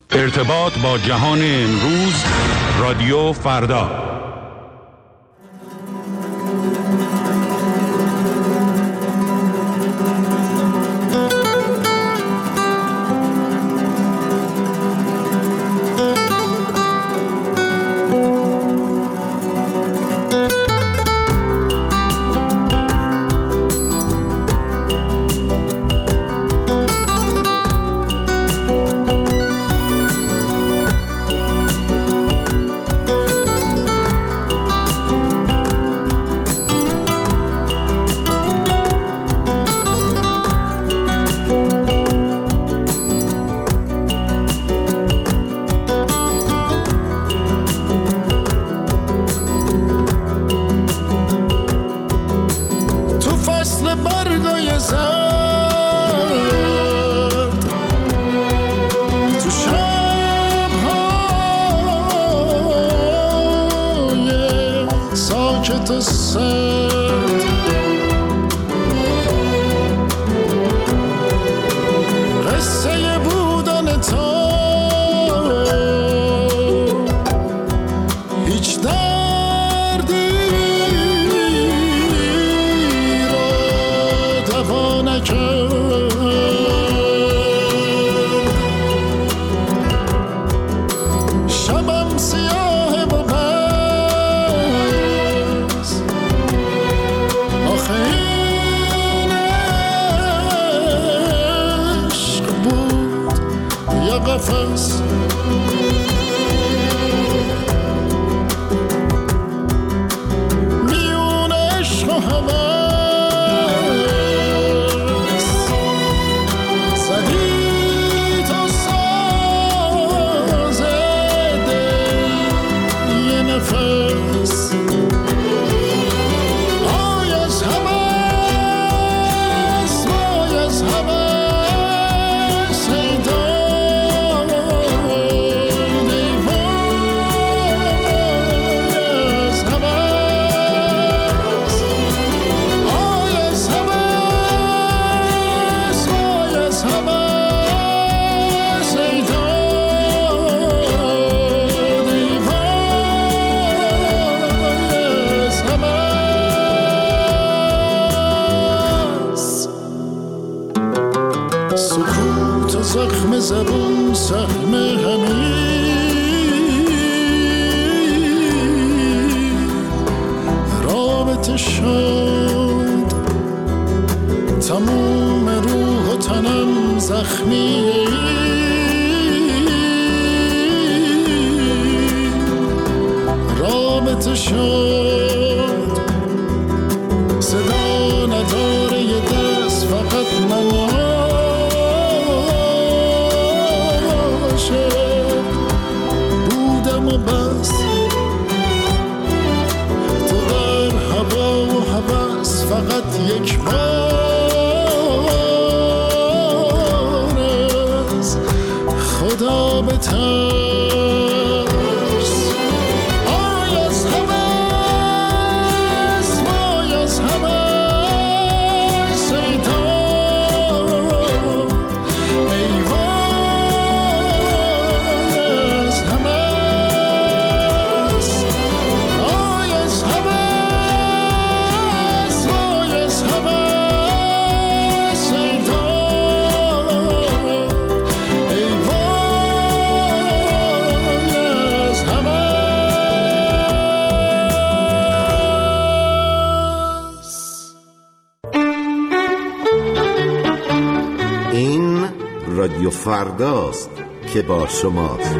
ارتباط با جهان امروز، رادیو فردا. زبون سهم همین رابطه شد، تموم روح و تنم زخمی رابطه شد، صدا نداره یه دست فقط من بودم و بس، تو در هوا و هوس فقط یک بار از خدا بترس. آی از هوس، وای از هوس، ای دار ای رادیو فرداست که با شماست.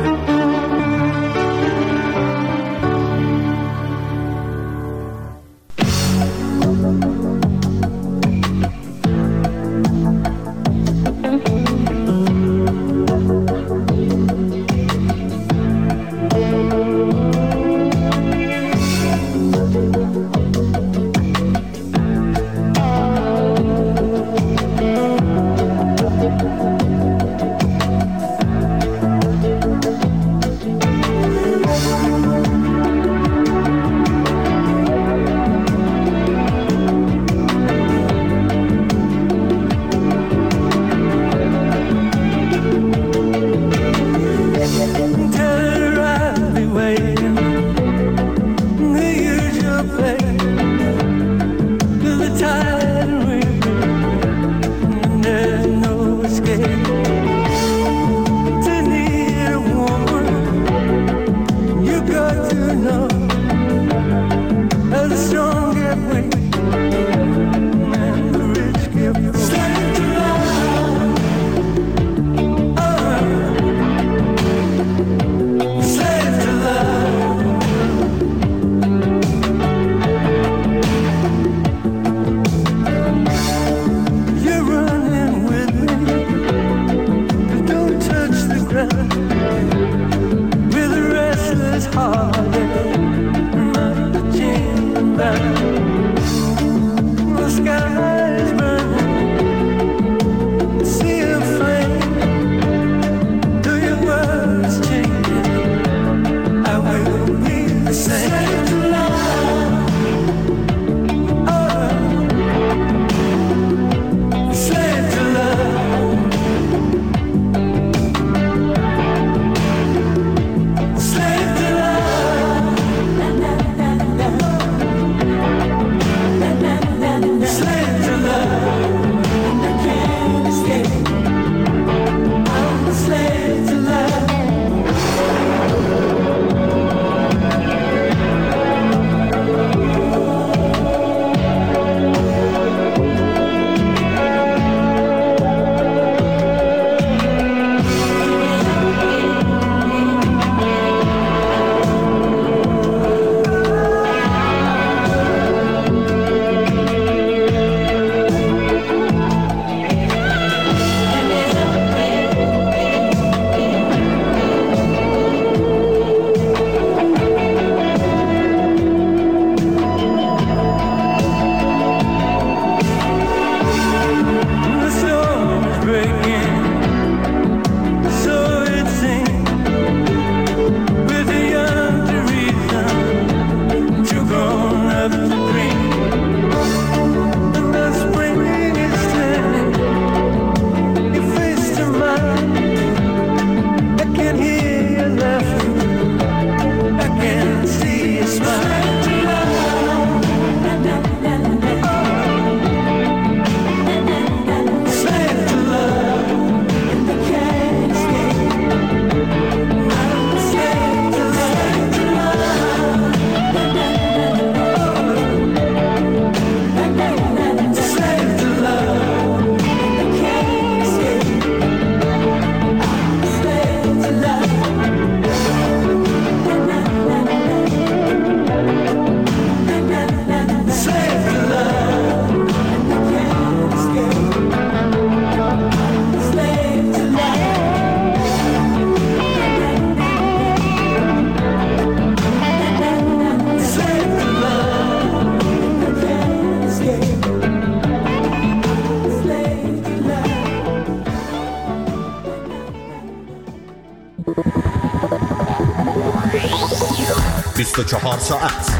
24 ساعت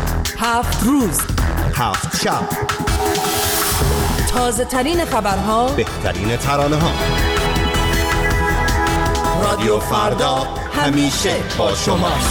7 روز 7 شب، تازه ترین خبرها، بهترین ترانه ها. رادیو فردا همیشه با شماست.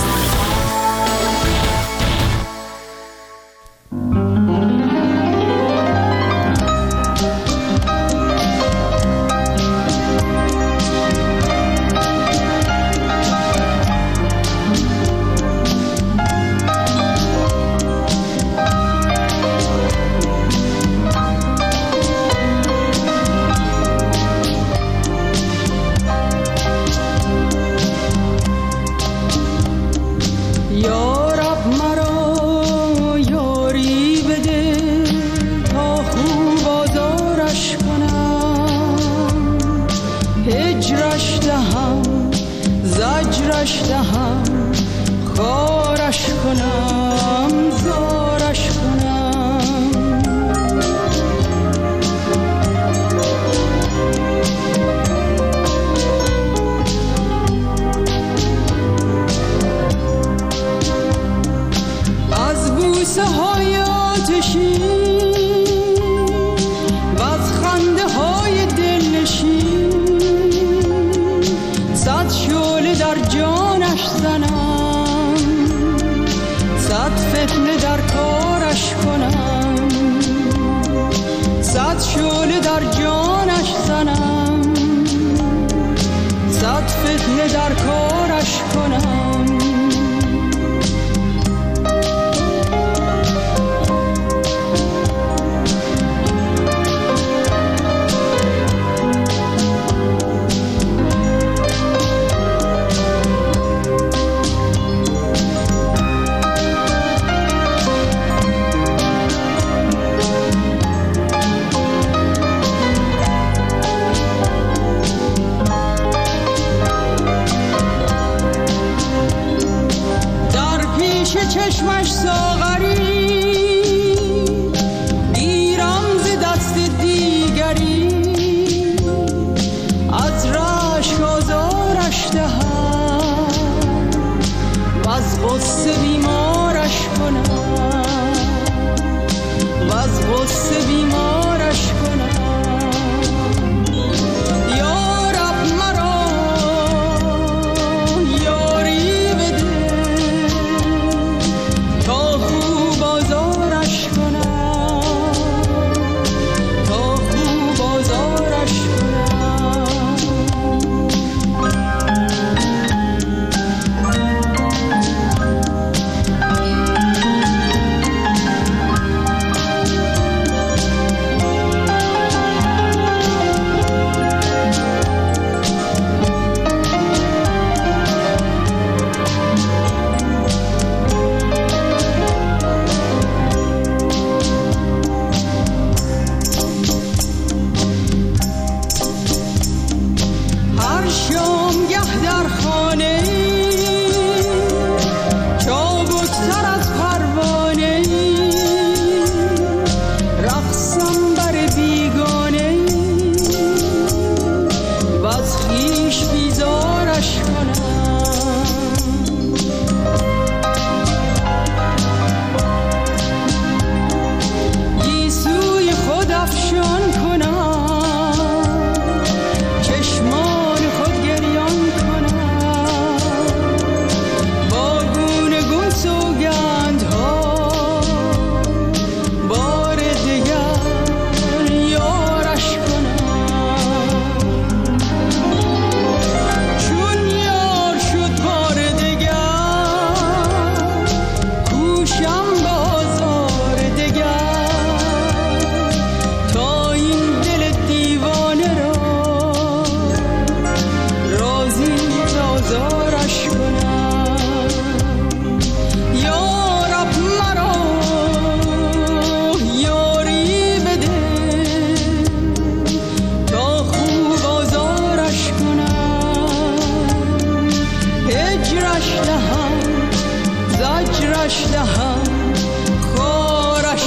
آتش دهم زجرش دهم کارش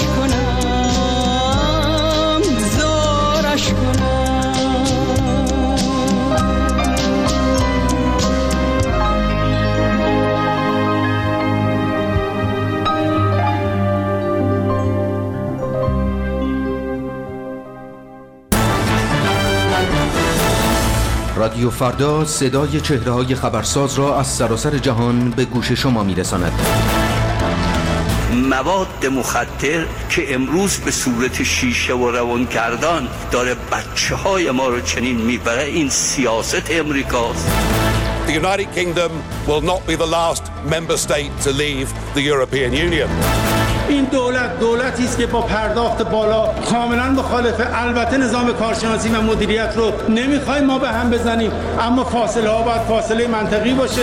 کنم زارش کنم. رادیو فردا صدای چهره‌های خبرساز را از سراسر جهان به گوش شما می‌رساند. مواد مخدر که امروز به صورت شیشه و روانگردان داره بچه‌های ما رو چنین میبره، این سیاست امریکاست. The United Kingdom will not be the last member state to leave the European Union. این دولتی است که با پرداخت بالا کاملا مخالفه. البته نظام کارشناسی و مدیریت رو نمیخوایم ما به هم بزنیم، اما فاصله ها باید فاصله منطقی باشه.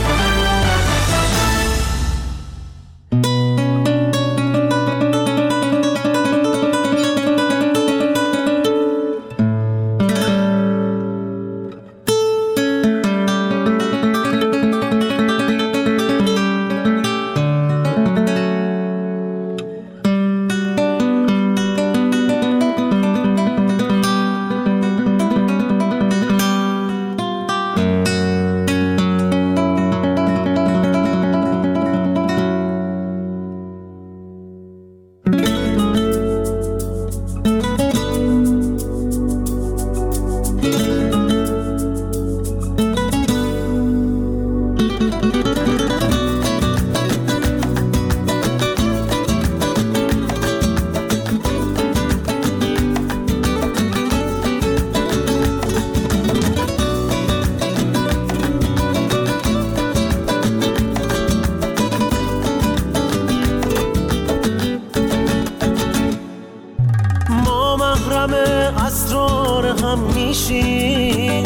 اسرار هم میشیم،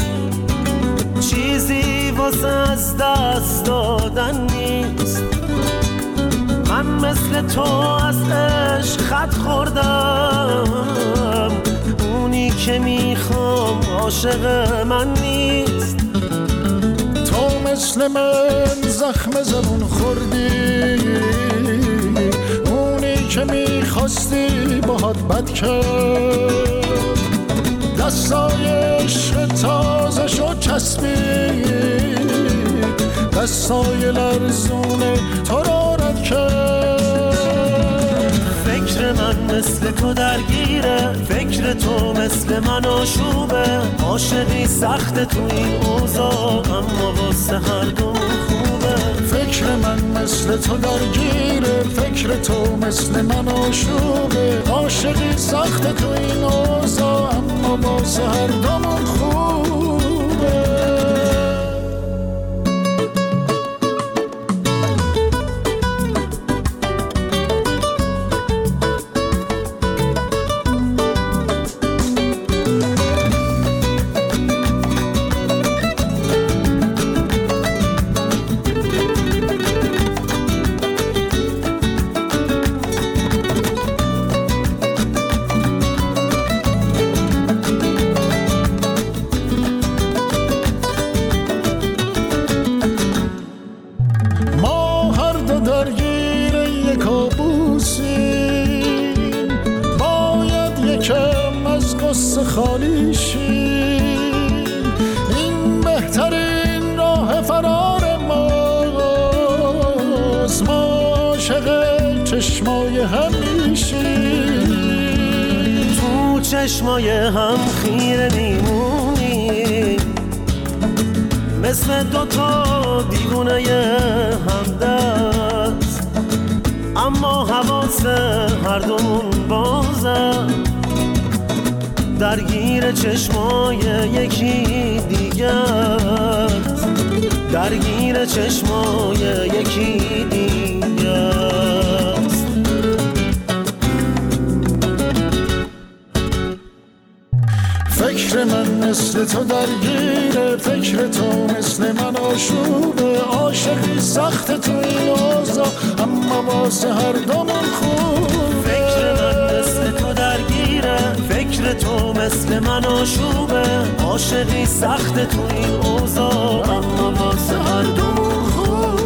چیزی واسه از دست دادن نیست. من مثل تو از عشق خط خوردم، اونی که میخوام عاشق من نیست. تو مثل من زخم زبون خوردی، اونی که میخواستی باهات بد کرد. دستای عشق تازه شد چسبید، دستای لرزونه تو رو رد کرد. فکر من مثل تو درگیره، فکر تو مثل من آشوبه. عاشقی سخت تو این اوضاع، اما واسه هر دو خوبه. فکر من مثل تو درگیره، فکر تو مثل من آشوبه. عاشقی سخت تو این اوضاع، اما واسه هر دومون خوبه. خالی شیم، این بهترین راه فرار ماست. ما عاشق چشمای هم میشیم، تو چشمای هم خیره میمونیم، مثل دوتا دیوونه همدست. اما حواس هر دومون بازه، درگیر چشمای یکی دیگه، درگیر چشمای یکی دیگه. فکر من مثل تو درگیره، فکر تو مثل من آشوبه. عاشقی سخت تو این اوضاع، اما واسه هر دومون خوبه. فکر من مثل تو درگیره، فکر تو مثل من آشوبه. عاشقی سخت تو این اوضاع، اما واسه هر دومون خوبه.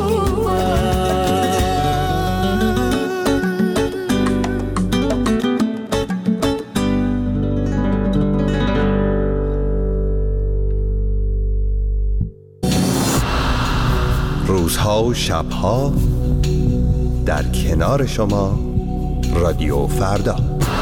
روزها و شبها در کنار شما رادیو فردا.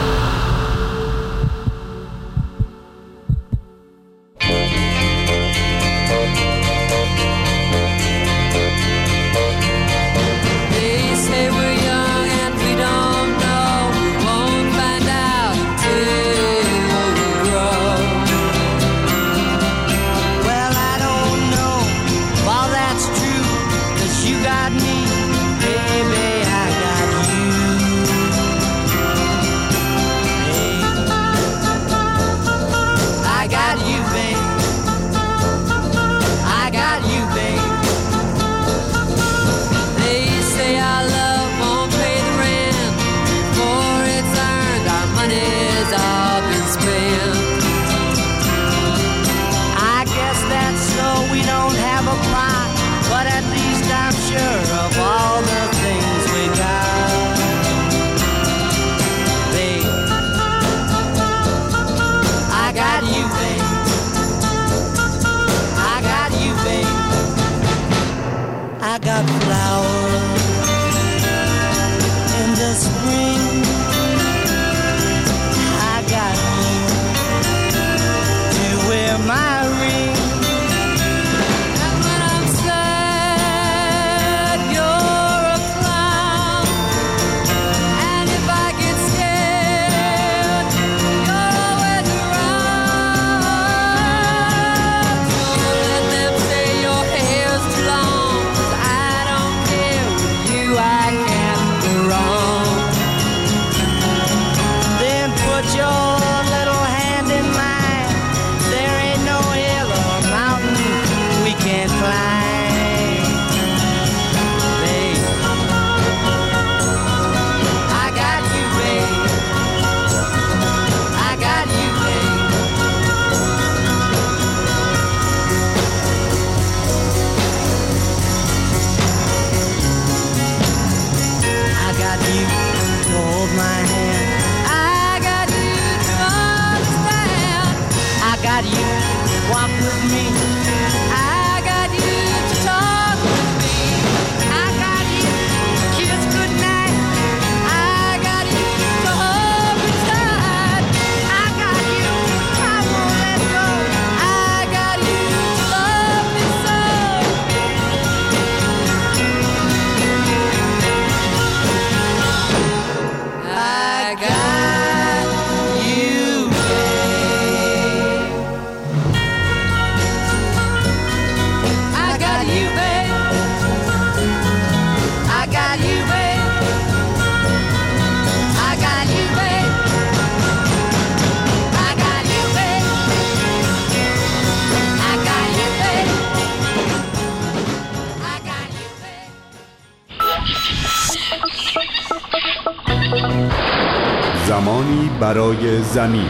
زمانی برای زمین.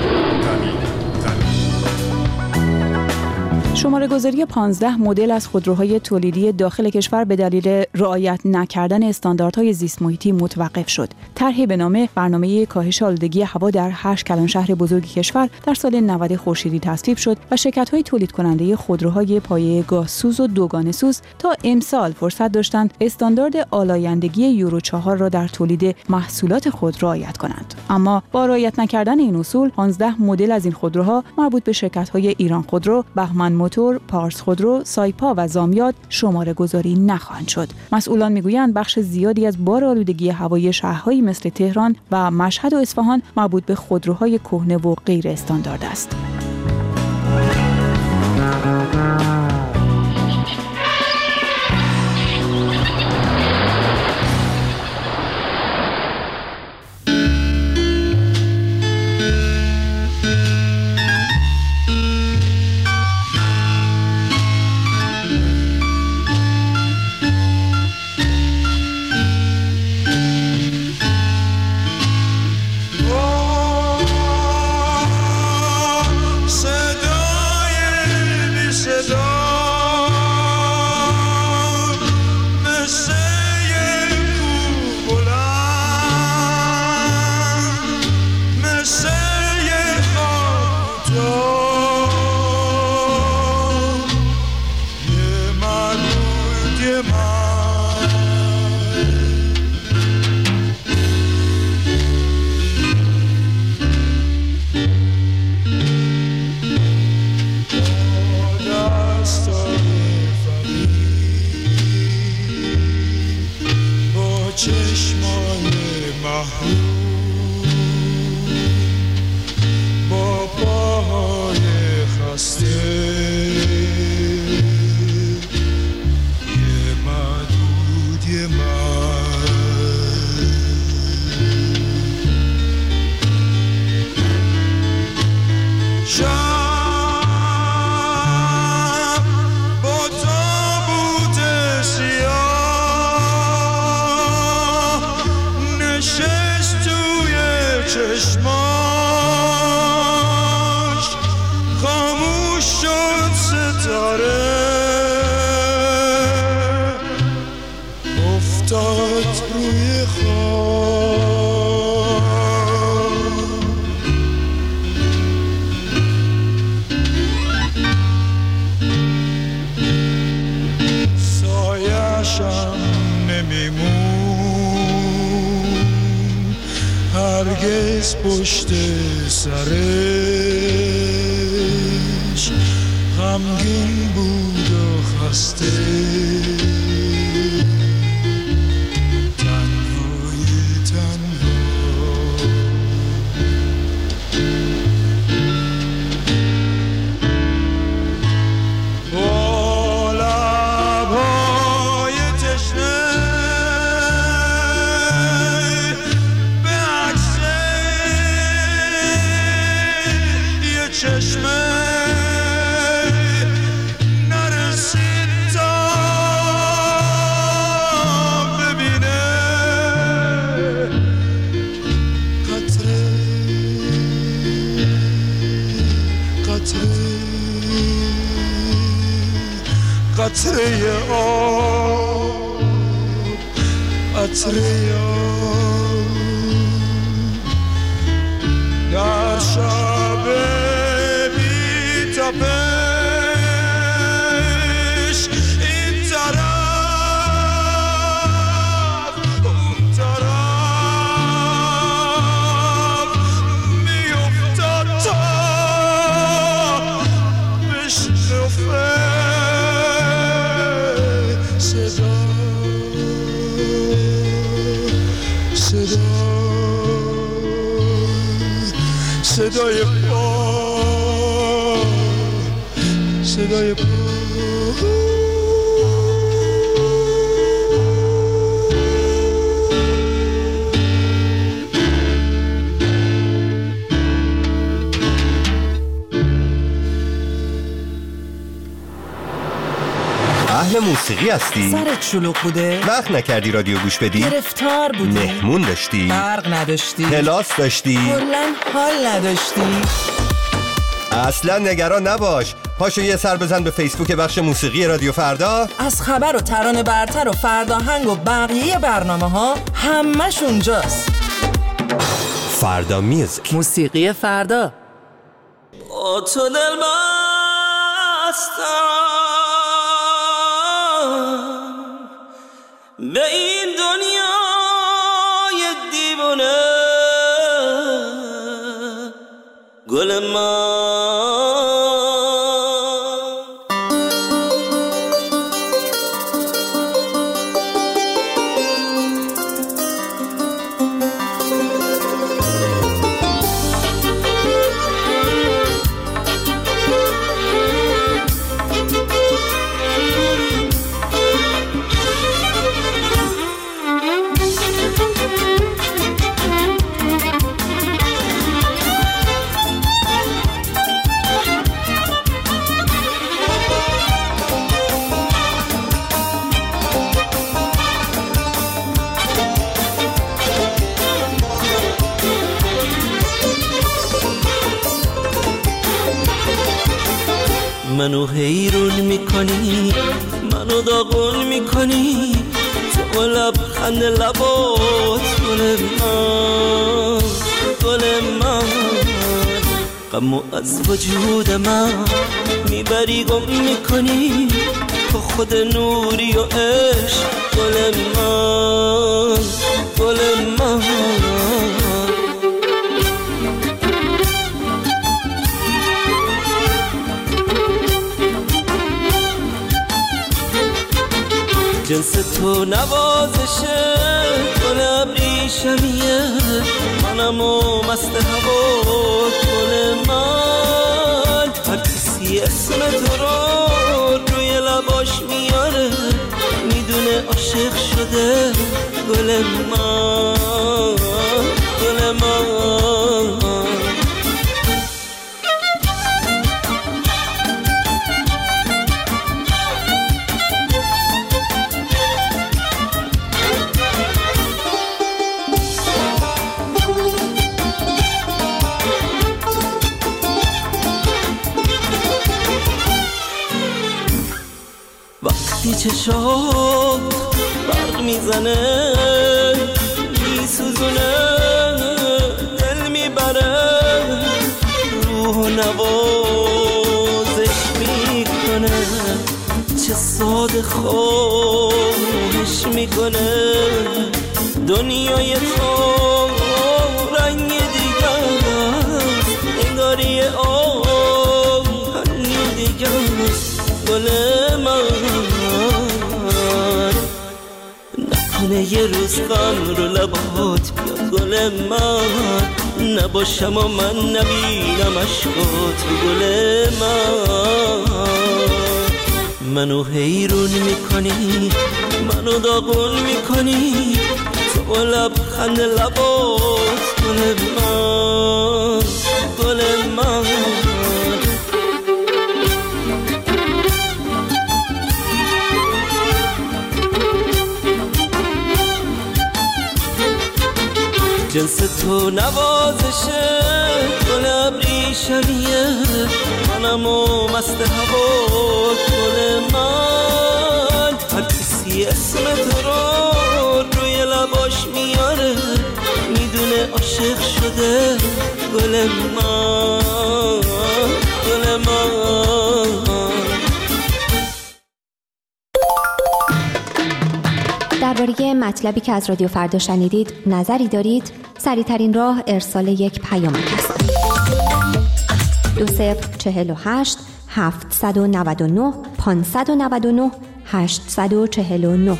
شماره گذاری 15 مدل از خودروهای تولیدی داخل کشور به دلیل رعایت نکردن استانداردهای زیست محیطی متوقف شد. طرحی به نام برنامه کاهش آلودگی هوا در 8 کلانشهر بزرگ کشور در سال 90 خورشیدی تصویب شد و شرکت‌های تولید کننده خودروهای پایه گازسوز و دوگانه سوز تا امسال فرصت داشتند استاندارد آلایندگی یورو 4 را در تولید محصولات خود رعایت کنند. اما با رعایت نکردن این اصول 15 مدل از این خودروها مربوط به شرکت‌های ایران خودرو، بهمن موتور، پارس خودرو، سایپا و زامیات شماره گذاری نخواهند شد. مسئولان میگویند بخش زیادی از بار آلودگی هوایی شهرهایی مثل تهران و مشهد و اصفهان مربوط به خودروهای کهنه و غیر استاندارد است. صدای هرگز پشت سرش غمگین بود و خسته قطره آب قطره آب در شب بی تپش این طرف اون طرف میافتاد تا بشنفه صدای پا صدای پا اهل موسیقی هستی؟ سرت شلوغ بوده؟ وقت نکردی رادیو گوش بدی؟ گرفتار بودی؟ مهمون داشتی؟ برق نداشتی؟ کلاس داشتی؟ کلاً حال نداشتی؟ اصلا نگران نباش، پاشو یه سر بزن به فیسبوک بخش موسیقی رادیو فردا. از خبر و ترانه برتر و فرداهنگ و بقیه برنامه ها همش اونجاست. فردا میوزیک، موسیقی فردا. با تو دل بستم به این دنیای دیوانه، گل من منو حیرون میکنی، منو داغون میکنی، تو لبخند لبات گل من، گل من، غمو از وجود من میبری گم میکنی، تو خود نوری و عشق، گل من، گل من. جنس تو نوازشه، گل ابریشمیه، منم و مست هوا، گل من. هر کسی اسم تو رو روی لباش میاره، میدونه عاشق شده، گل من، گل من. وقتی چشات برق میزنه، میسوزونه، دل میبره، روح و نوازش میکنه، چه ساده خوش میکنه. دنیای تو رنگ دیگه است، انگاری آهنگ دیگه است، گل من. نکنه یه روز غم رو لبات بیاد، گل من. نباشم و من نبینم عشقات، گل من. منو حیرون میکنی، منو داغون میکنی، تو لبخند لبات، گل من، گل من. جنس تو نوازشه، گل ابریشمیه، منم و مست هوا، گل من. هر کسی اسم تو رو روی لباش میاره، میدونه عاشق شده، گل من، گل من. درباره مطلبی که از رادیو فردا شنیدید نظری دارید؟ سریع‌ترین راه ارسال یک پیامک است. 2048 799 599 849.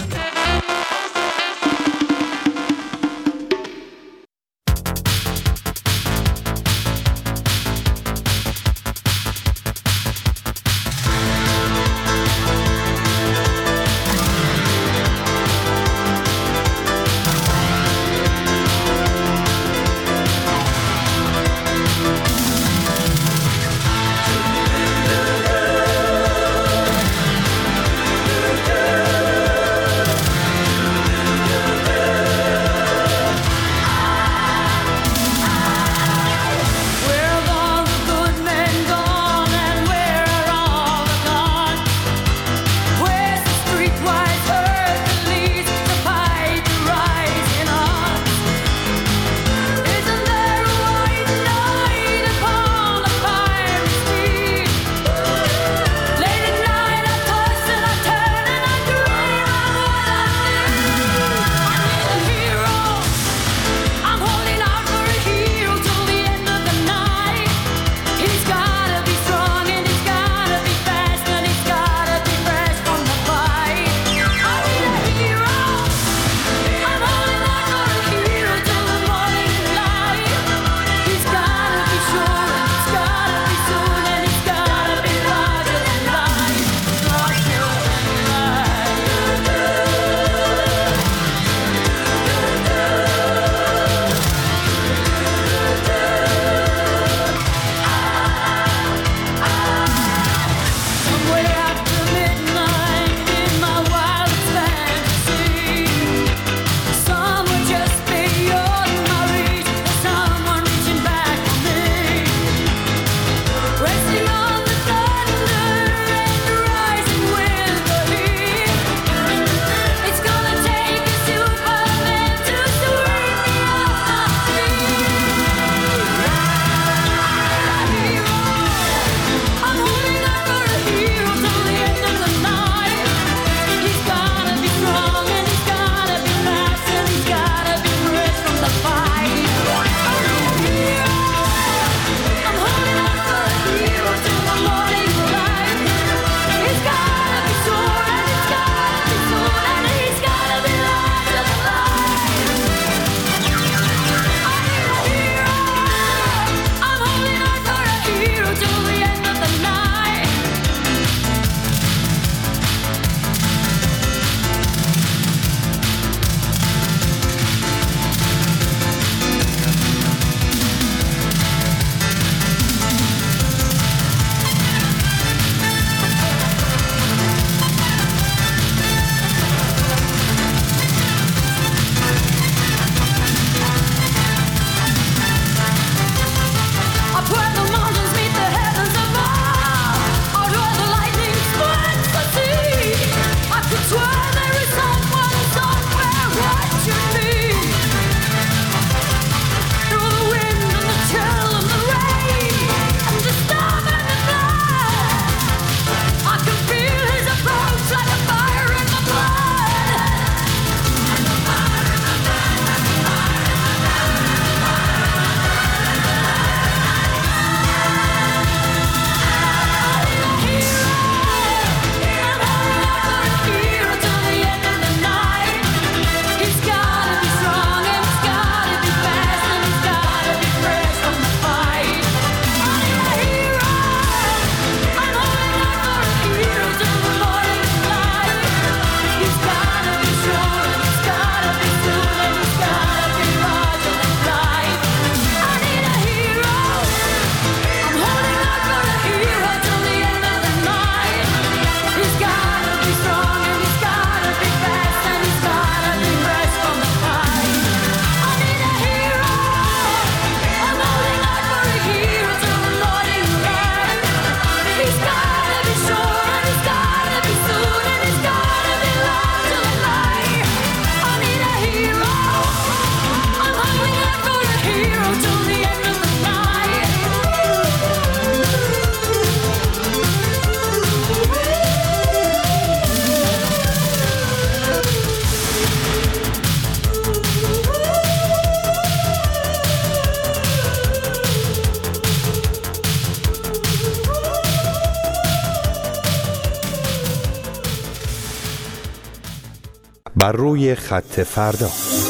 بر روی خط فردا.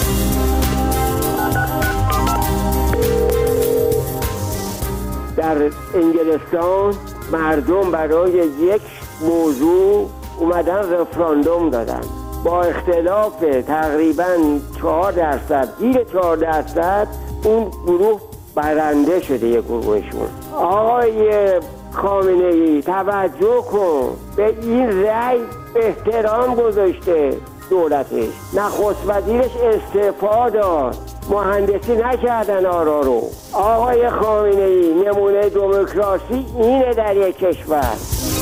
در انگلستان مردم برای یک موضوع اومدن رفراندوم دادن با اختلاف تقریباً 4%، زیر 4% اون گروه برنده شده. یک گروهشون آقای خامنه‌ای توجه کن به این رأی، احترام گذاشته دولتش، نخست وزیرش استعفا داد، مهندسی نکردن آرا رو. آقای خامنه‌ای نمونه دموکراسی اینه در یک کشور.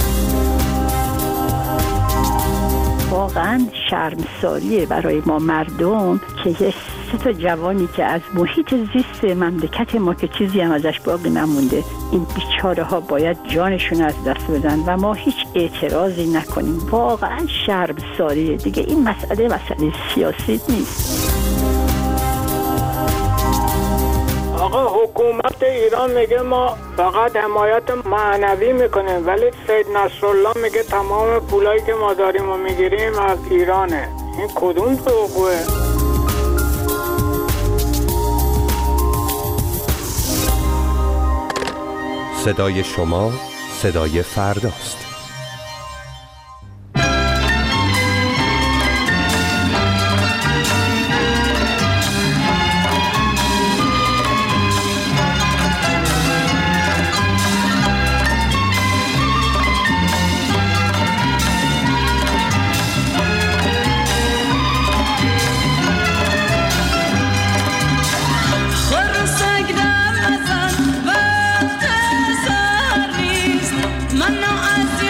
واقعا شرمساریه برای ما مردم که یه 3 جوانی که از محیط زیست مملکت ما که چیزی هم ازش باقی نمونده، این بیچاره ها باید جانشون از دست بدن و ما هیچ اعتراضی نکنیم. واقعا شرمساریه دیگه. این مسئله سیاسی نیست. آقا حکومت ایران میگه ما فقط حمایت معنوی میکنیم، ولی سید نصرالله میگه تمام پولایی که ما داریم و میگیریم از ایرانه. این کدوم دروغه؟ صدای شما صدای فرداست. من از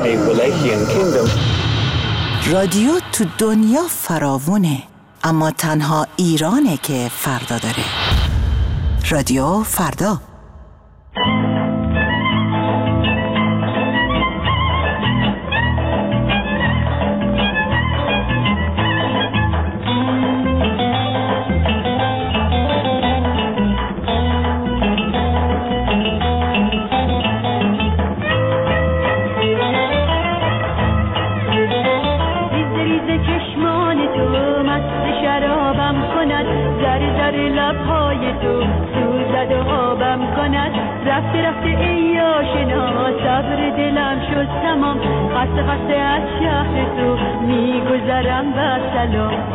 a Wallachian kingdom. رادیو تو دنیا فراوونه، اما تنها ایرانه که فردا داره. رادیو فردا. رفته رفته ای آشنا صبر دلم شد تمام خسته خسته از شهر تو میگذرم و سلام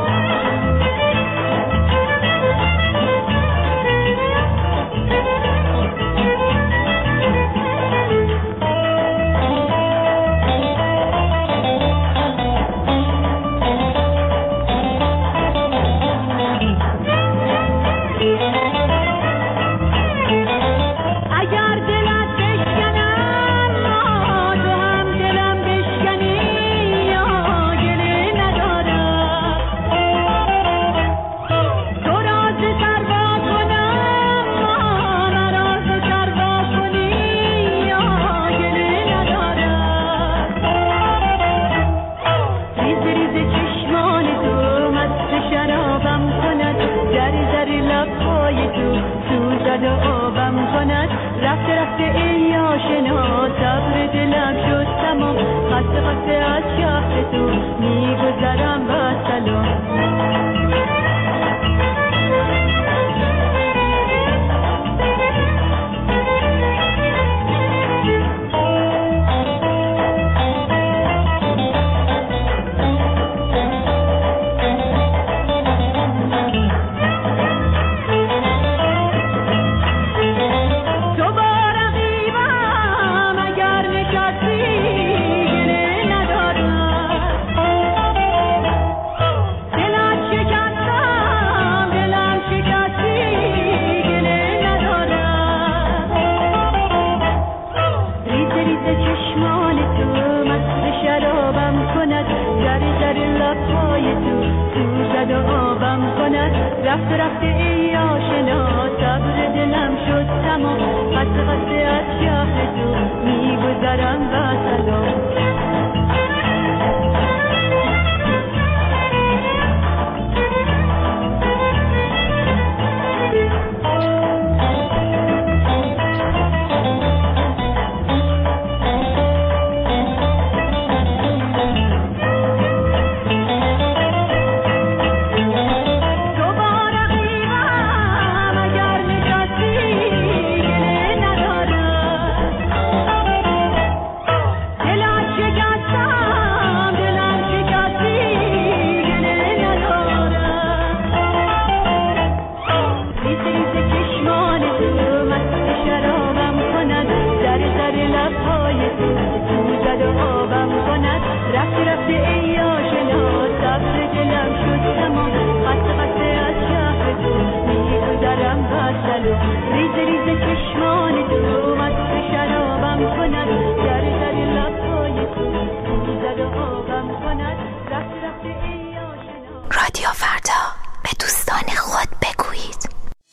رادیو فردا، به دوستان خود بگویید.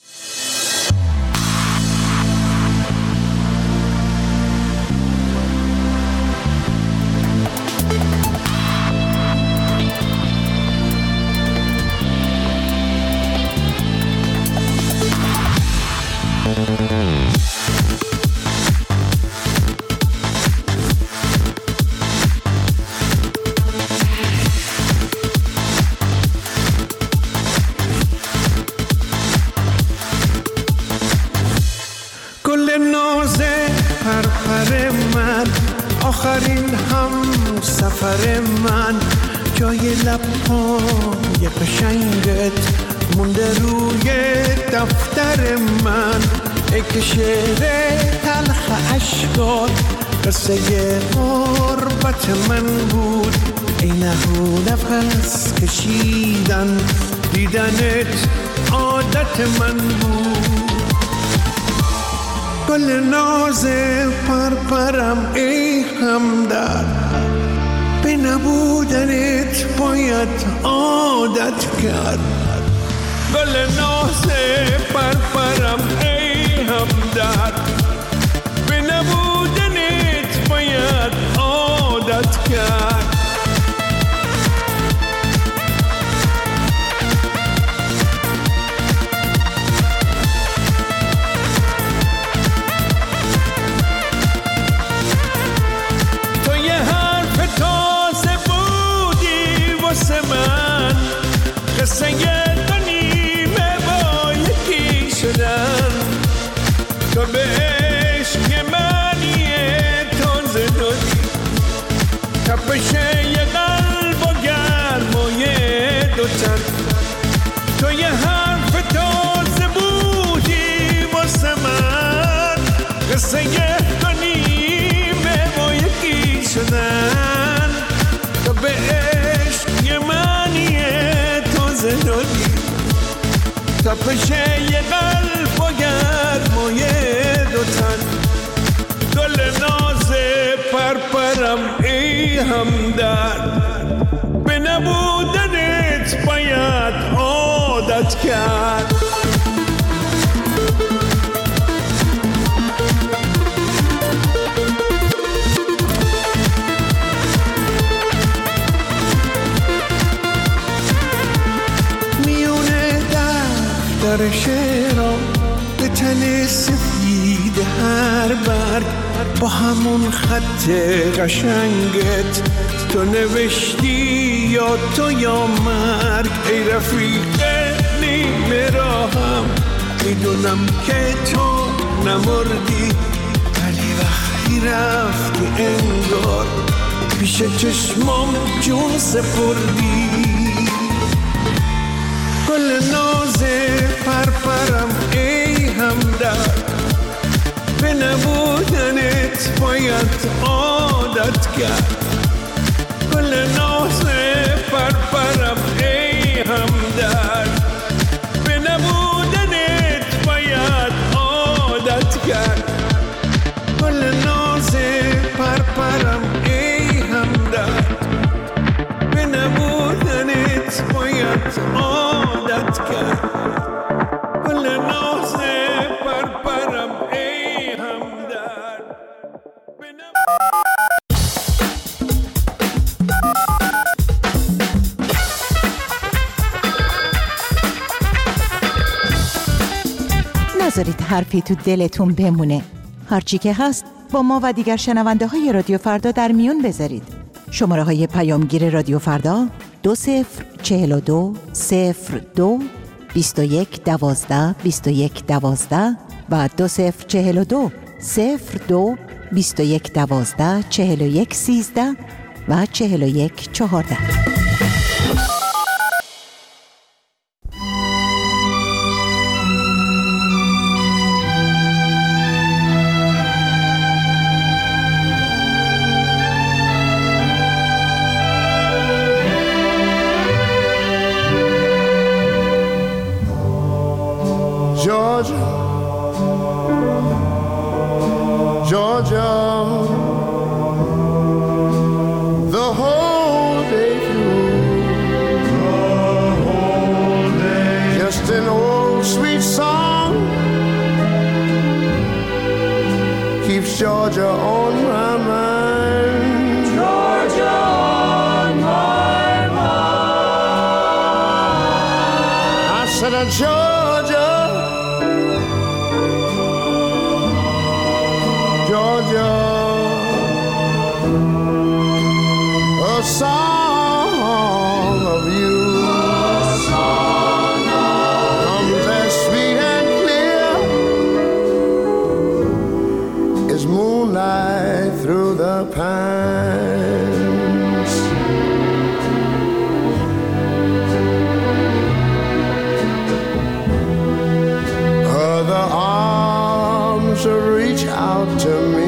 آخرین هم سفر من، جای لب‌های قشنگت مونده روی دفتر من. ای که شعر تلخ عشقات قصه غربت من بود. ای نهو نفس کشیدن دیدنت عادت من بود. گل ناز پرپرم ای همدرد، به نبودنت باید عادت کرد. گل ناز پرپرم ای همدرد، به نبودنت باید عادت کرد. قصه دو نیمه با یکی شدن، تو به عشق منی تازه دادی، تپش یه قلب و گرمای دو تن. تو یه حرف تازه بودی واسه من، قصه دو نیمه با یکی شدن، تو به عشق منی دادی، تپش یه قلب و گرمای دو تن. گل ناز پرپرم ای همدرد، به نبودنت باید عادت کرد. در شعرها به تن سفید هر برگ، با همون خط قشنگت تو نوشتی یا تو یا مرگ. ای رفیق نیمه راهم، میدونم که تو نمردی، ولی وقتی رفتی انگار پیش چشمام جون سپردی. گل ناز پرپرم ای همدرد، به نبودنت باید عادت کرد. گل ناز پرپرم ای همدرد، به نبودنت باید عادت کرد. گل ناز پرپرم ای همدرد، به نبودنت باید عادت کرد. گل ناز پرپرم ای همدرد، به نذارید حرفی تو دلتون بمونه. هرچی که هست با ما و دیگر شنونده های رادیو فردا در میون بذارید. شماره های پیامگیر رادیو فردا 2042 02 21 12 21 12 و 2042 02 21 12 41 13 و 41 14. Georgia, Georgia, the whole day through, just an old sweet song keeps Georgia on my mind. Georgia on my mind. I said, Georgia, Georgia, a song of you, comes as sweet and clear as moonlight through the pines. Other arms reach out to me,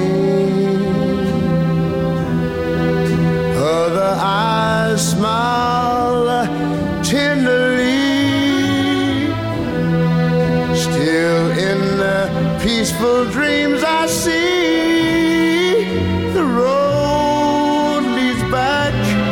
other eyes smile tenderly. Still in the peaceful dreams I see, the road leads back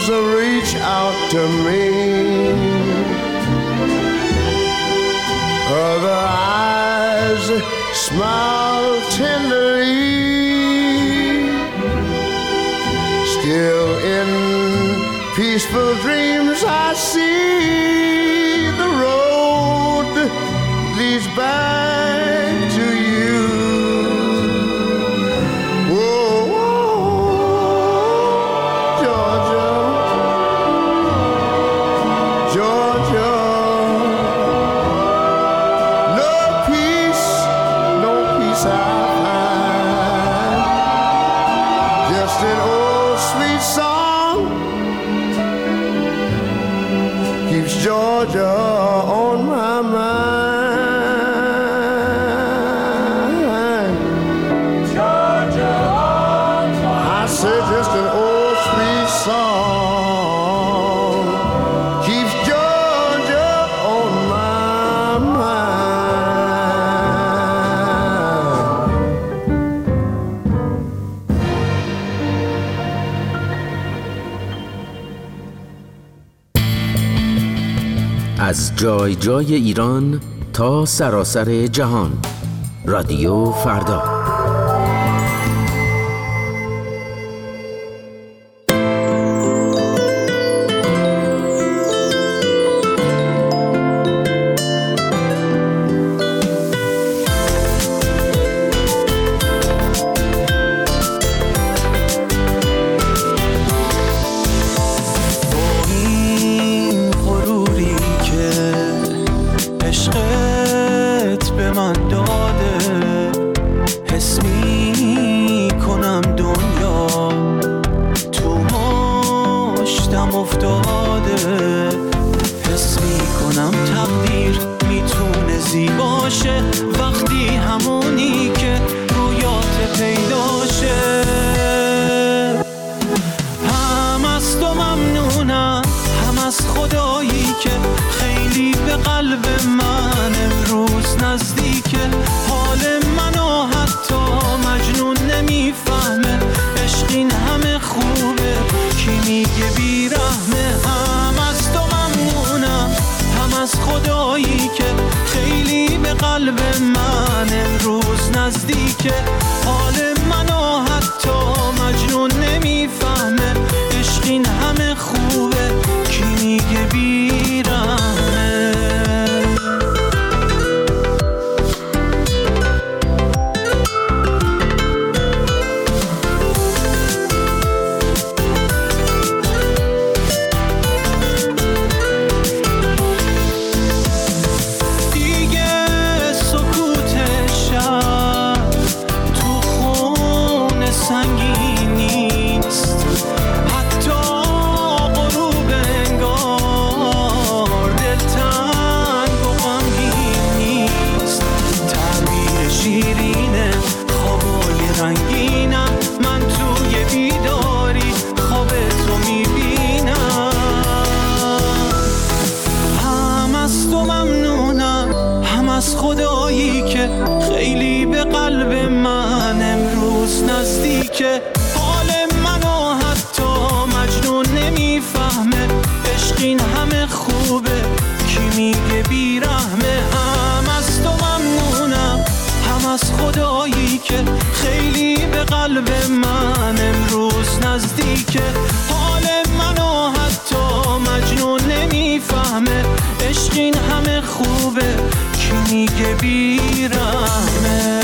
arms reach out to me. Other eyes smile tenderly. Still in peaceful dreams I see the road leads back to you. Whoa, whoa, Georgia, Georgia. No peace I find. Just an old sweet song keeps Georgia on my mind. Georgia on my mind. I say just an old sweet song keeps Georgia on my mind. از جای جای ایران تا سراسر جهان، رادیو فردا. عشق این همه خوبه کی میگه بیرمه